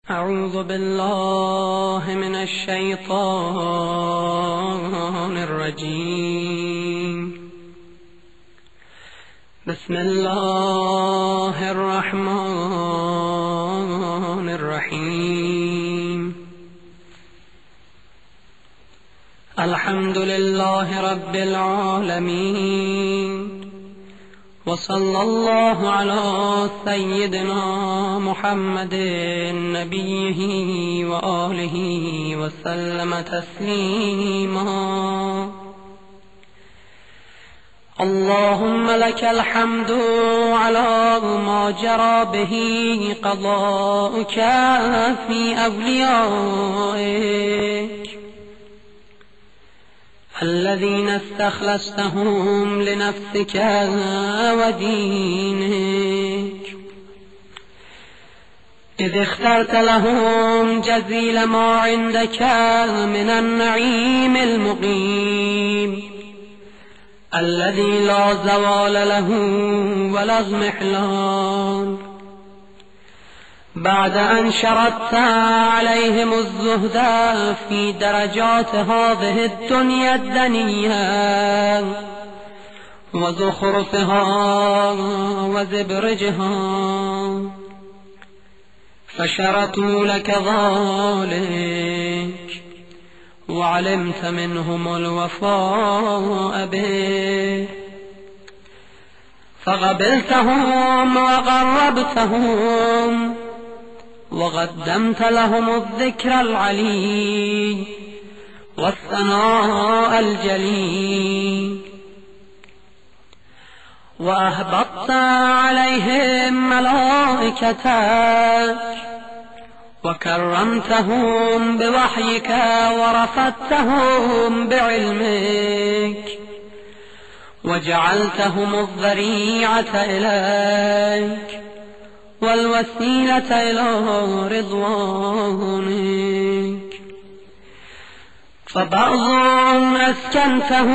أعوذ بالله من الشيطان الرجيم. بسم الله الرحمن الرحيم. الحمد لله رب العالمين، وصلى الله على سيدنا محمد نبيه وآله وسلم تسليما. اللهم لك الحمد على ما جرى به قضاؤك في أوليائك الذين استخلصتهم لنفسك ودينك، إذ اخترت لهم جزيل ما عندك من النعيم المقيم الذي لا زوال له ولا اضمحلال، بعد أن شردت عليهم الزهد في درجات هذه الدنيا الدنيا وزخرفها وزبرجها، فشرطوا لك ذلك وعلمت منهم الوفاء به، فقبلتهم وقربتهم وقدمت لهم الذكر العلي والثناء الجليل، وأهبطت عليهم ملائكتك وكرمتهم بوحيك ورفدتهم بعلمك وجعلتهم الذريعة إليك والوسيلة إلى رضوانك، فبعض أسكنته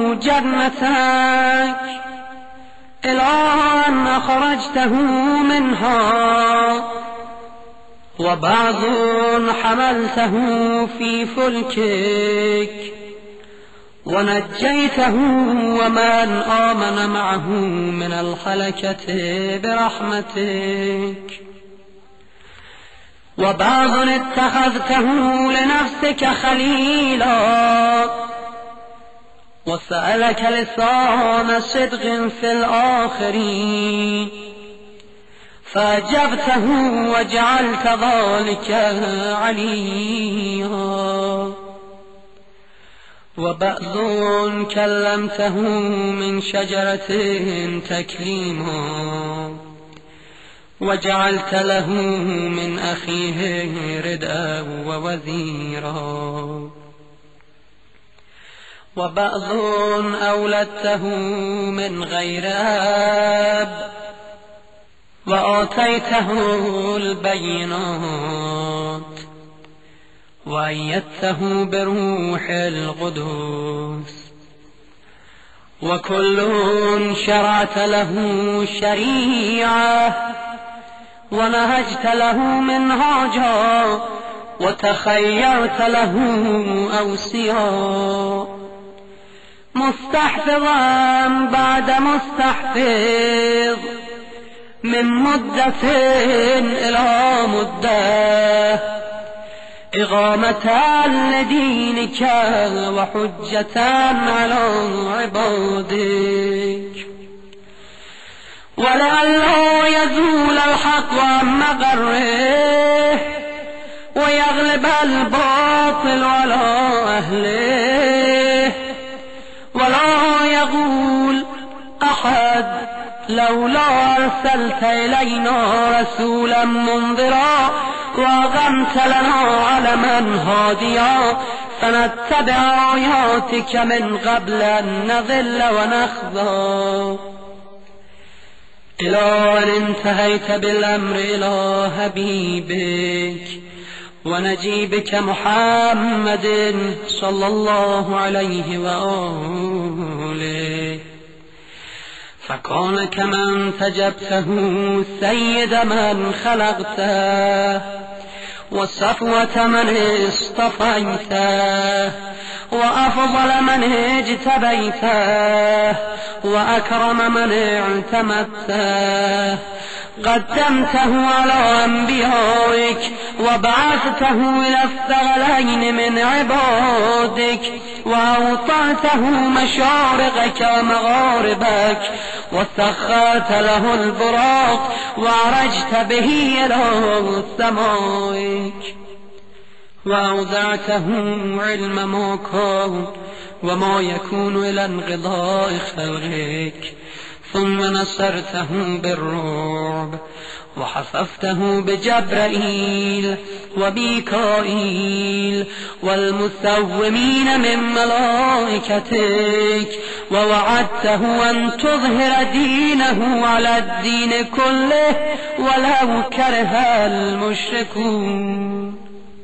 جنتك إلى أن أخرجته منها، وبعض حملته في فلكك ونجيته ومن آمن معه من الهلكة برحمتك، وبعض اتخذته لنفسك خليلا وسألك لسان صدق في الآخرين فأجبته وجعلت ذلك عليا، وبعض كلمته من شجرة تكليما وجعلت له من أخيه ردءا ووزيرا، وبعض أولدته من غير أب وآتيته البينات وأيدته بروح القدس، وكل شرعت له شريعة ونهجت له منهاجا وتخيرت له أوصيا، مستحفظا بعد مستحفظ من مدة إلى مدة، إقامة لدينك وحجة على عبادك، ولئلا يزول الحق عن مقره ويغلب الباطل على أهله، ولا يقول أحد لولا أرسلت إلينا رسولا منذرا وأقمت لنا علما هاديا فنتبع آياتك من قبل أن نضل ونخزى، إلى أن انتهيت بالأمر إلى حبيبك ونجيبك محمد صلى الله عليه وآله، فكان كمن تجبته سيد من خلقته وصفوة من اصطفيته، وأفضل من اجتبيته، وأكرم من اعتمدته. قدمته على أنبيائك وبعثته إلى الثقلين من عبادك، وأوطعته مشارقك ومغاربك، وسخرت له البراق وعرجت به إلى سمائك، وأوزعته علم ما كان وما يكون إلى انقضاء خلقك، ثم نصرته بالرعب، وحففته بجبرائيل وميكائيل والمسومين من ملائكتك، ووعدته أن تظهر دينه على الدين كله ولو كره المشركون.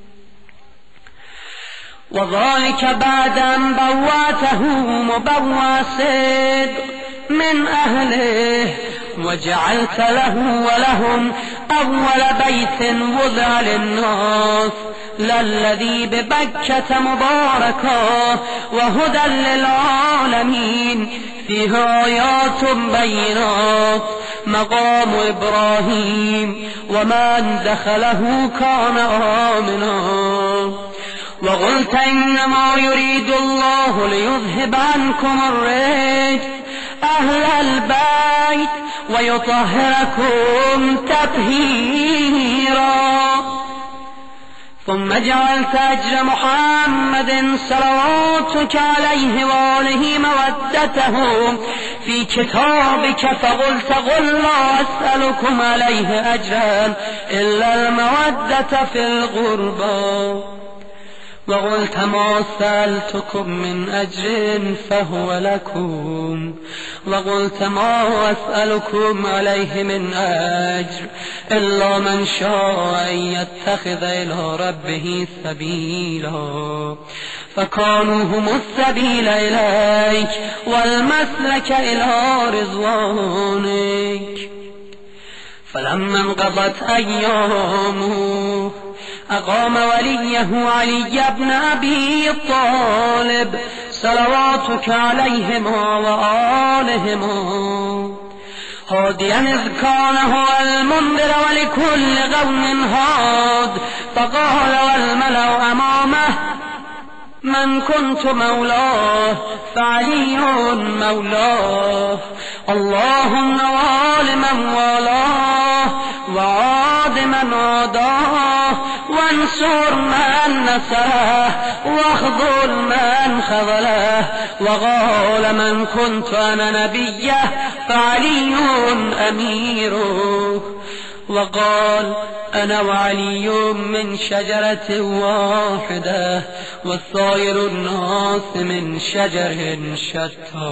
وذلك بعد أن بواته مبوى صدق من أهله، وجعلت له ولهم أول بيت وضع للناس للذي ببكة مباركا وهدى للعالمين، فيه آيات بينات مقام إبراهيم ومن دخله كان آمنا. وقلت إنما يريد الله ليذهب عنكم الرجس أهل البيت ويطهركم تطهيرا. ثم جعلت أجر محمد صلواتك عليه وآله مودته في كتابك، فقلت قل لا أسألكم عليه أجرا إلا المودة في القربى. وقلت ما سألتكم من أجر فهو لكم، وقلت ما أسألكم عليه من أجر إلا من شاء أن يتخذ إلى ربه سبيلا، فكانوا هم السبيل إليك والمسلك إلى رضوانك. فلما انقضت أيامه أقام وليه علي بن أبي طالب صلواتك عليهما وآلهما هاديا إذ كان هو المنذر ولكل قوم هاد، فقال والملأ أمامه من كنت مولاه فعلي مولاه، اللهم وآل من والاه وعاد من عاداه، وانصر من نصره واخذل من خذله. وقال من كنت أنا نبيه فعلي أميره، وقال أنا وعلي من شجرة واحدة والسائر الناس من شجر شتى.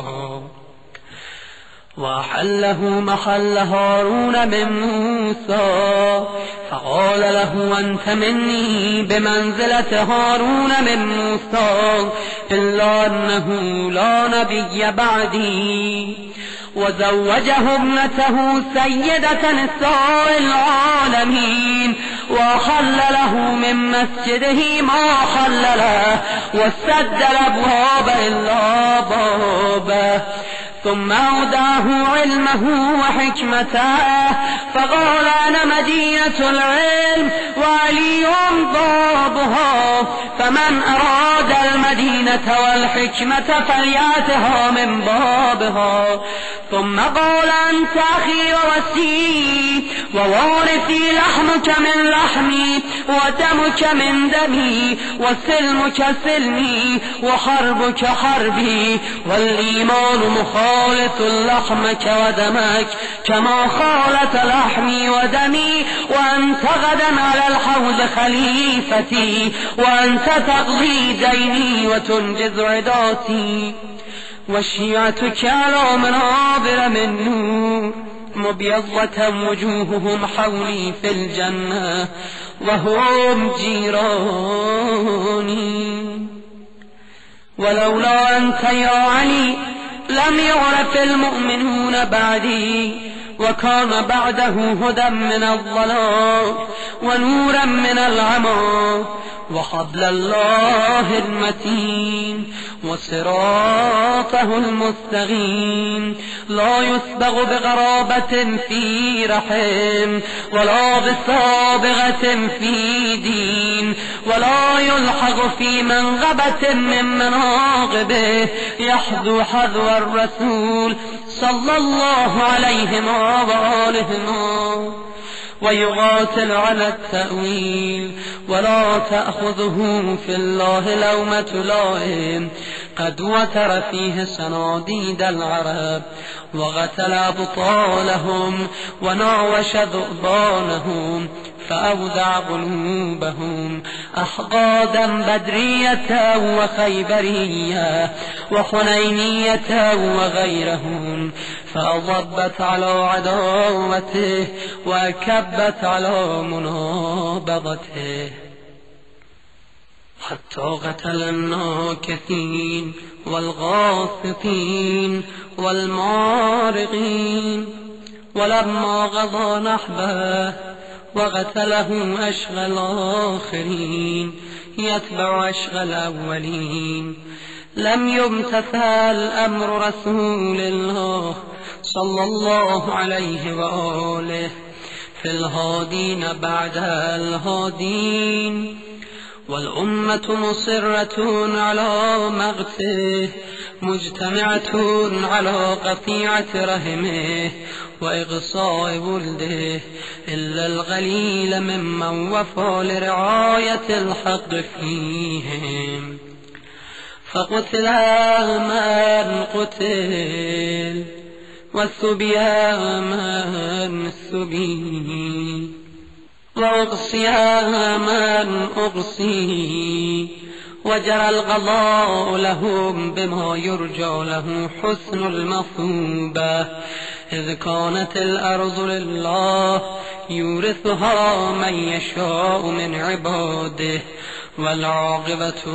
وأحله محل هارون من موسى، فقال له أنت مني بمنزلة هارون من موسى، إلا أنه لا نبي بعدي. وزوجه ابنته سيدة نساء العالمين، وحل له من مسجده ما حل له، وسد الأبواب إلا بابه. ثم أوداه علمه وحكمته، فقال أنا مدينة العلم وعلي بابها، فمن أراد المدينة والحكمة فليأتها من بابها. ثم قال أنت أخي ووسيي ووارثي، لحمك من لحمي ودمك من دمي، وسلمك سلمي وحربك حربي، والإيمان مخالط لحمك ودمك كما خالط لحمي ودمي، وأنت غدا على الحوض خليفتي، وأنت تقضي ديني وتنجز عداتي. وشيعتك على منابر من نور مبيضة وجوههم حولي في الجنة وهم جيراني. ولولا أنت يا علي لم يعرف المؤمنون بعدي، وكان بعده هدى من الضلال ونورا من العمى وحبل الله المتين وصراطه المستقيم لا يسبغ بغرابة في رحم ولا بسابغة في دين ولا يلحق في منغبة من مناقبه يحذو حذو الرسول صلى الله عليه وآله ويقاتل على التأويل ولا تأخذه في الله لومة لائم قد وتر فيه صناديد العرب وقتل أبطالهم وناوش ذؤبانهم فأودع قلوبهم أحقادا بدرية وخيبرية وحنينية وغيرهم فأضبت على عداوته وكبت على منابضته حتى قتل الناكثين والغاصطين والمارقين ولما قضى نحبه وقتله أشغى الآخرين يتبع أشغى الأولين لم يمتثل أمر رسول الله صلى الله عليه وآله في الهادين بعد الهادين والأمة مصرة على مقته مجتمعة على قطيعة رحمه وإغصاء ولده إلا القليل ممن وفى لرعاية الحق فيهم فقتل من قتل والسبي من سبي وأقصي من أقصي وجرى القضاء لهم بما يرجى له حسن المثوبة إذ كانت الأرض لله يورثها من يشاء من عباده والعاقبة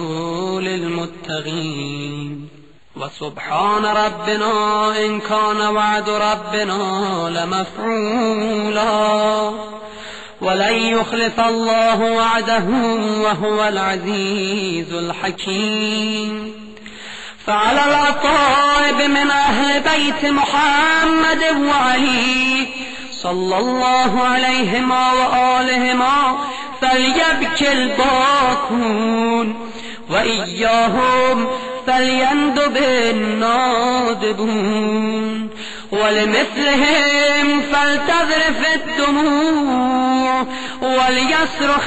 للمتقين وسبحان ربنا إن كان وعد ربنا لمفعولا ولن يخلف الله وعده وهو العزيز الحكيم فعلى الأطائب من أهل بيت محمد وعلي صلى الله عليهما وآلهما فليبكي الباكون وإياهم فليندب النادبون ولمثلهم فلتذرف الدموع وليصرخ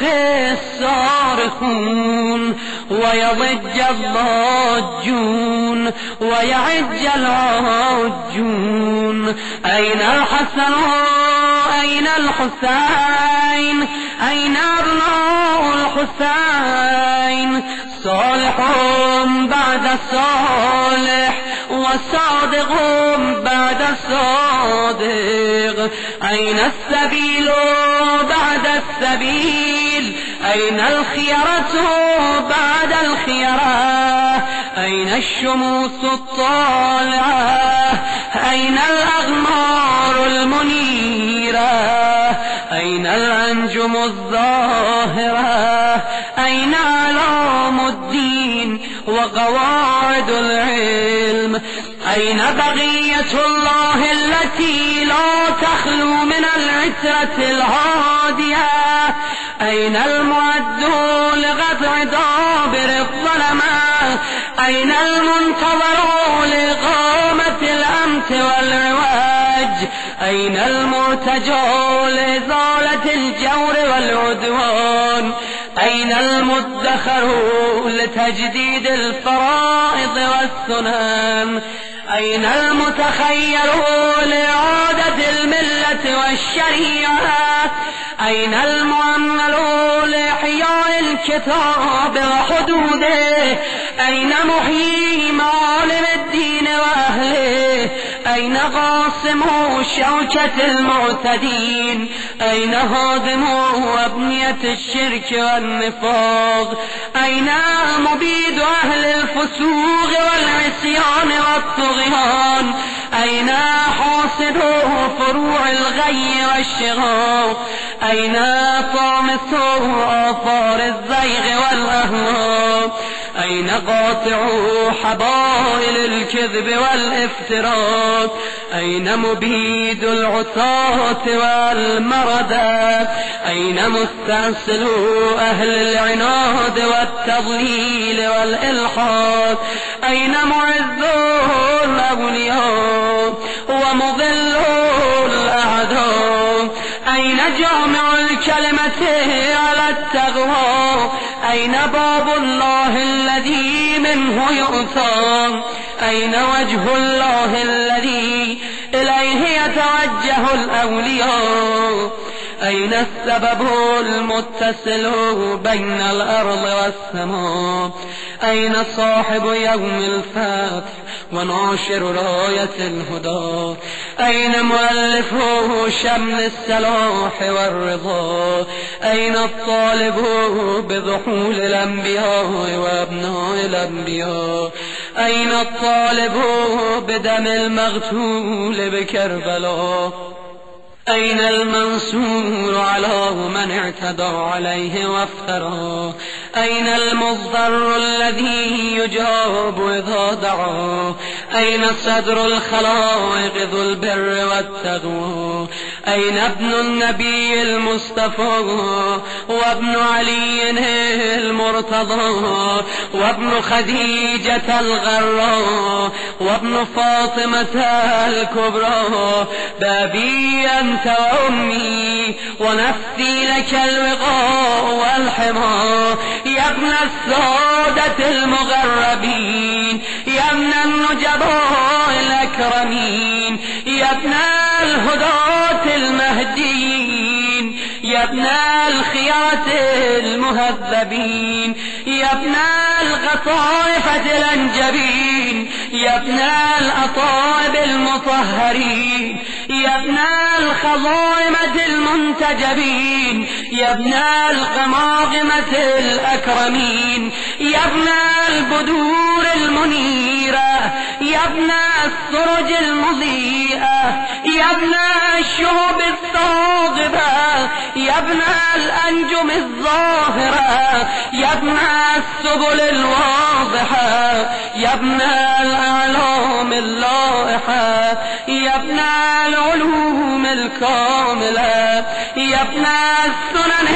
الصارخون ويضج الضاجون ويعج العاجون أين الحسن أين الحسين أين أبناء الحسين صالح بعد صالح وصادق بعد صادق أين السبيل بعد السبيل أين الخيرة بعد الخيرة أين الشموس الطالعة أين الأغمار المنيرة أين الأنجم الظاهرة أين علام الدين وقواعد العلم أين بقية الله التي لا تخلو من العترة الهادية أين المعد لقطع دابر الظلمة أين المنتظر لإقامة الأمت والعواج أين المرتجى لإزالة الجور والعدوان أين المدخر لتجديد الفرائض والسنن أين المتخير لإعادة الملة والشريعة أين المؤمل لإحياء الكتاب وحدوده أين محيي معالم الدين وأهله أين قاسم شوكة المعتدين أين هادم أبنية الشرك والنفاق أين مبيد أهل الفسوق والعصيان والطغيان أين حاصد فروع الغي والشغاف؟ أين طامس آثار الزيغ والأهواء؟ أين قاطع حبائل الكذب والافتراء؟ أين مبيد العصاة والمردات؟ أين مستأصل أهل العناد والتضليل والإلحاد؟ أين معز الأولياء ومضل الأعداء؟ أين جامع الكلمة على التقوى؟ أين باب الله الذي منه يؤتى؟ أين وجه الله الذي إليه يتوجه الأولياء؟ أين السبب المتصل بين الأرض والسماء؟ أين صاحب يوم الفتح وناشر راية الهدى؟ أين مؤلف شمل السلاح والرضا؟ أين الطالب بضحول الأنبياء وأبناء الأنبياء؟ أين الطالب بدم المغتول بكربلاء؟ أين المنصور على من اعتدى عليه وافترى؟ أين المضطر الذي يجاب إذا دعا؟ أين صدر الخلائق ذو البر والتقوى؟ أين ابن النبي المصطفى وابن علي المرتضى وابن خديجة الغراء وابن فاطمة الكبرى؟ بابي أنت وأمي ونفسي لك الوقاء والحمى، يا ابن السادة المغربين، يا ابن النجباء الأكرمين، يا ابن الهداة المهديين، يا ابن الخيات المهذبين، يا ابن الغطائفة الأنجبين، يا ابن الأطائب المطهرين، يا ابن الخضائمة المنتجبين، يا ابن القماقمة الأكرمين، يا ابن البدور المنيرة، يا ابن السرج المضيئة، يا ابن الشهب الثاقبة، يا ابن الأنجم الظاهرة، يا ابن السبل الواضحة، يا ابن الأعلام اللائحة، يا ابن العلوم الكاملة، يا ابن السنن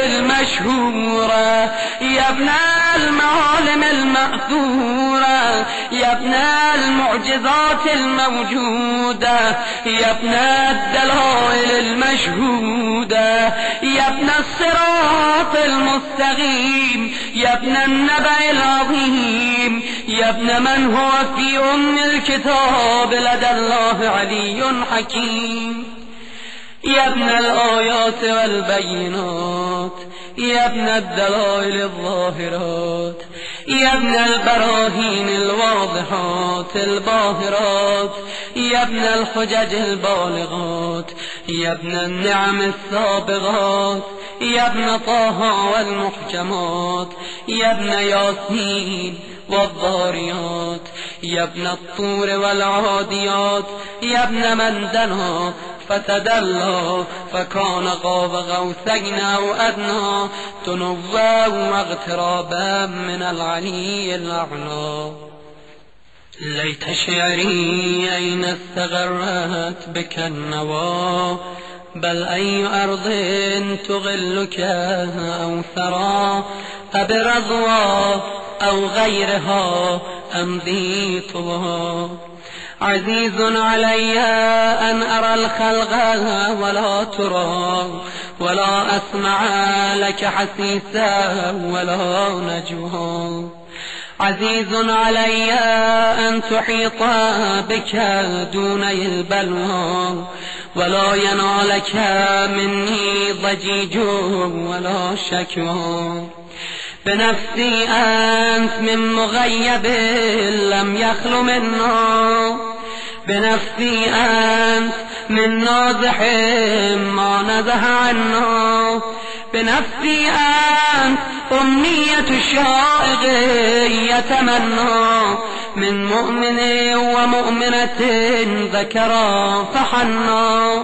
المشهورة، يا ابن المعالم المأثورة، يا ابن المعجزات الموجودة، يا ابن الدلائل المشهودة، يا ابن الصراط المستقيم، يا ابن النبأ العظيم، يا ابن من هو في أم الكتاب لدى الله علي حكيم، يا ابن الآيات والبينات، يا ابن الدلائل الظاهرات، يا ابن البراهين الواضحات الباهرات، يا ابن الحجج البالغات، يا ابن النعم السابغات، يا ابن طه والمحكمات، يا ابن ياسين والضاريات، يا ابن الطور والعاديات، يا ابن من دنا فتدلى فكان قاب قوسين أو أدنى تنوى واغترابا من العلي الأعلى. ليت شعري أين استغرت بك النوى، بل أي أرض تغلك أو ثرى، أبرضوى أو غيرها أمضي طوى. عزيز علي أن أرى الخلق ولا ترى، ولا أسمع لك حسيسا ولا نجوى. عزيز علي أن تحيط بك دوني البلوى، ولا ينالك مني ضجيج ولا شكوى. بنفسي أنت من مغيب لم يخل منا، بنفسي أنت من نازح ما نزه عنا، بنفسي أنت أمنية الشائق يتمنى، من مؤمن ومؤمنة ذكرا فحنا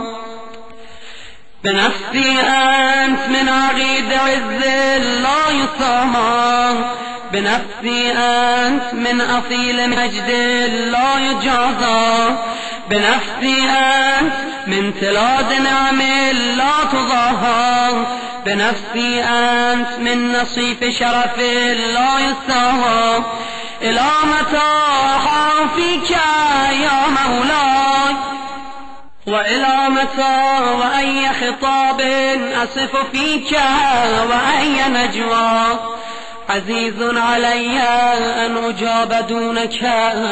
بنفسي أنت من عقيد عز لا يسامى بنفسي أنت من أصيل مجد لا يجازى بنفسي أنت من تلاد نعم لا تضاهى بنفسي أنت من نصيف شرف لا يستهوى إلى متى أخافك يا مولاي وإلى متى وأي خطاب أصف فيك وأي نجوى عزيز علي أن أجاب دونك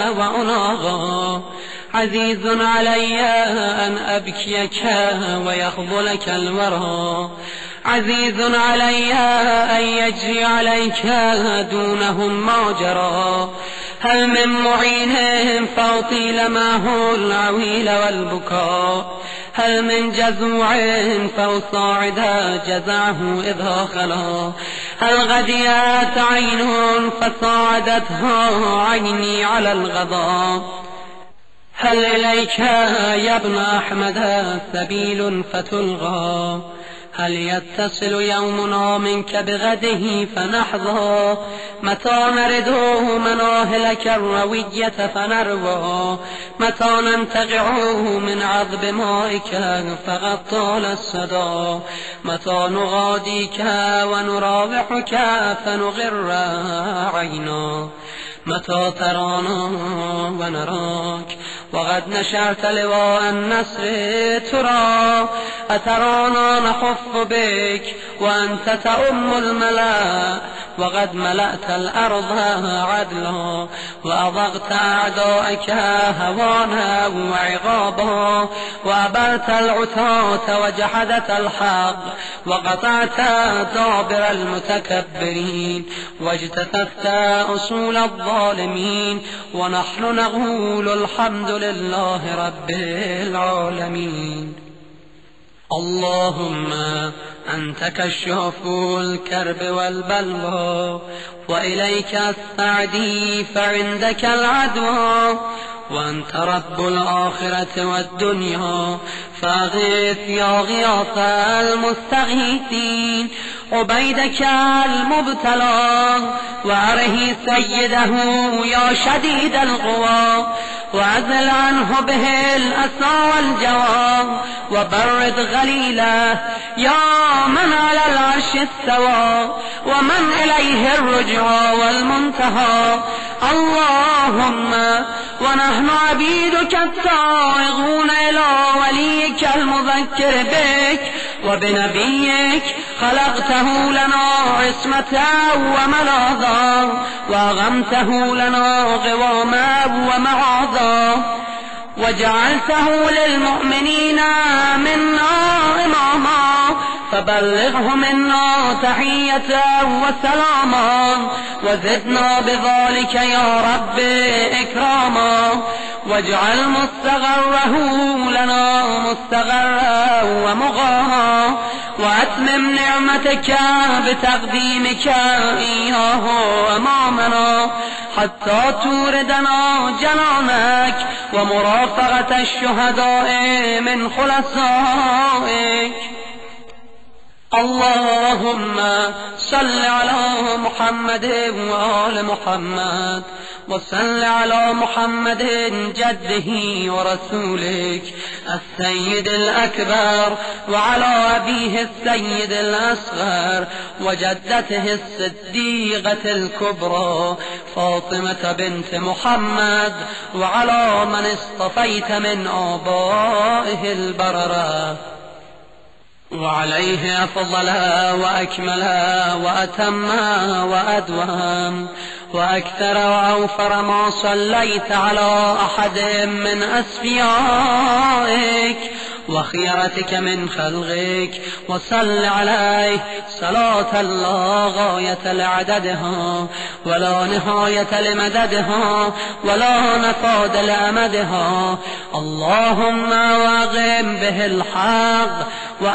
وأناغى عزيز علي أن أبكيك ويخذلك الورى عزيز علي أن يجري عليك دونهم ما جرى هل من معين فأطيل معه العويل والبكاء هل من جزوع فأصاعد جزعه إذا خلا هل غديت عين فصاعدتها عيني على الغضا هل إليك يا ابن أحمد سبيل فتلغى هل يتصل يومنا منك بغده فنحظى متى نرد مناهلك الروية فنروى متى ننتقع من عذب مائك فقد طال الصدى متى نغاديك ونراوحك فنغر عينا متى ترانا ونراك وقد نشرت لواء النصر ترى أترانا نحف بك وأنت تؤم الملا وقد ملأت الأرض عدلا وأضغت أعدائك هوانا وعقابا وأبرت العتاة وجحدت الحق وقطعت دابر المتكبرين واجتثثت أصول الظالمين ونحن نقول الحمد لله رب العالمين اللهم أنت كشاف الكرب والبلوى وإليك السعدي فعندك العدوى وأنت رب الآخرة والدنيا فأغث يا غياث المستغيثين عبيدك المبتلى وأره سيده يا شديد القوى وأزل عنه به الأسى والجوى وبرد غليله يا من على العرش استوى ومن إليه الرجوى والمنتهى اللهم ونحن عبيدك التائهون إلى وليك المذكر بك وبنبيك خلقته لنا عصمة وملاذا وأغمته لنا غواما ومعاذا وجعلته للمؤمنين منا إماما فبلغه منا تحية وسلاما وزدنا بذلك يا رب إكراما واجعل مستغره لنا مستغرا ومغاها وأتمم نعمتك بتقديمك إياه أمامنا حتى توردنا جنانك ومرافقة الشهداء من خلصائك اللهم صل على محمد وآل محمد وصل على محمد جده ورسولك السيد الأكبر وعلى أبيه السيد الأصغر وجدته الصديقة الكبرى فاطمة بنت محمد وعلى من اصطفيت من آبائه البررة وعليه أفضلها وأكملها وأتمها وأدوم وأكثر وأوفر ما صليت على أحد من أسفيائك وخيرتك من خلقك وصل عليه صلاة لا غاية لعددها ولا نهاية لمددها ولا نفاد لأمدها اللهم واقم به الحق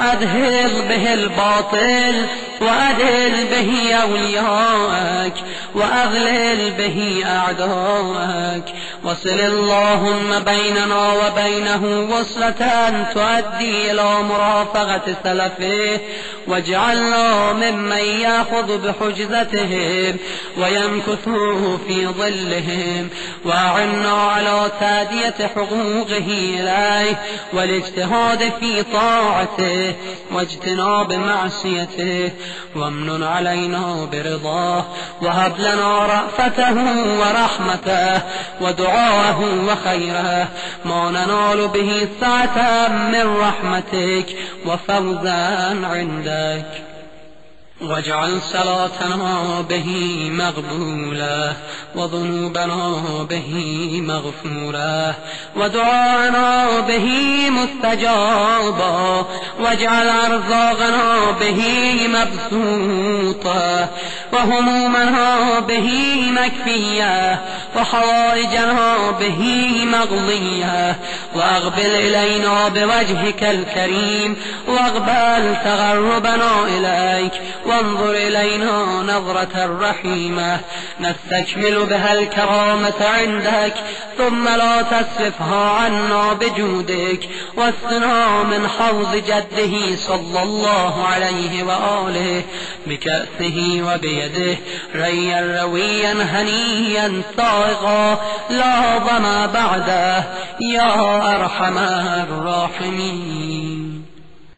وأذهب به الباطل وأدل به أولياءك وأغلل به أعداءك، وصل اللهم بيننا وبينه وصلة تؤدي إلى مرافقة سلفه، واجعلنا ممن يأخذ بحجزتهم ويمكث في ظلهم، وأعنا على تأدية حقوقه إليه والاجتهاد في طاعته واجتناب معصيته، وامنن علينا برضاه، وهب لنا رأفته ورحمته ودعاءه وخيره، ما ننال به سعة من رحمتك وفوزا عندك، واجعل صلاتنا به مقبولة، وذنوبنا به مغفورة، ودعاءنا به مستجابة، واجعل أرزاقنا به مبسوطة، وهمومنا به مكفية، وحوائجنا به مقضية، وأقبل إلينا بوجهك الكريم، واقبل تغربنا إليك، وانظر إلينا نظرة رحيمة نستكمل بها الكرامة عندك، ثم لا تصرفها عنا بجودك، واسقنا من حوض جده صلى الله عليه وآله بكأسه وبيده ريا رويا هنيا سائغا لا ظما بعده، يا أرحم الراحمين.